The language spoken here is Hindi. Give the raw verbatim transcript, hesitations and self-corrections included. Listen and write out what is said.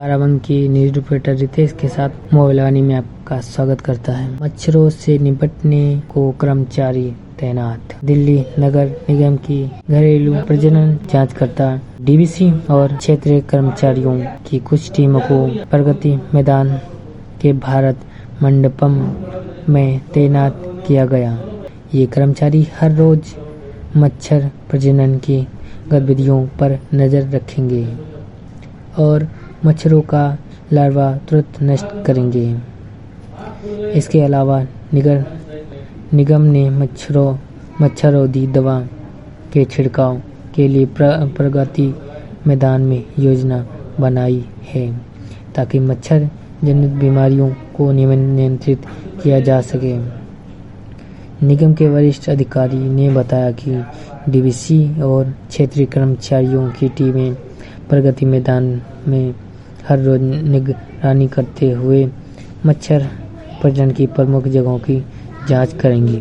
बाराबंकी न्यूज रिपोर्टर रितेश के साथ मोबाइल वाणी में आपका स्वागत करता है। मच्छरों से निपटने को कर्मचारी तैनात। दिल्ली नगर निगम की घरेलू प्रजनन जांचकर्ता डीवीसी और क्षेत्रीय कर्मचारियों की कुछ टीमों को प्रगति मैदान के भारत मंडपम में तैनात किया गया। ये कर्मचारी हर रोज मच्छर प्रजनन की गतिविधियों पर नजर रखेंगे और मच्छरों का लार्वा तुरंत नष्ट करेंगे। इसके अलावा निगर निगम ने मच्छरों मच्छररोधी दवा के छिड़काव के लिए प्र, प्रगति मैदान में योजना बनाई है ताकि मच्छर जनित बीमारियों को नियंत्रित किया जा सके। निगम के वरिष्ठ अधिकारी ने बताया कि डीवीसी और क्षेत्रीय कर्मचारियों की टीमें प्रगति मैदान में हर रोज निगरानी करते हुए मच्छर प्रजनन की प्रमुख जगहों की जांच करेंगी।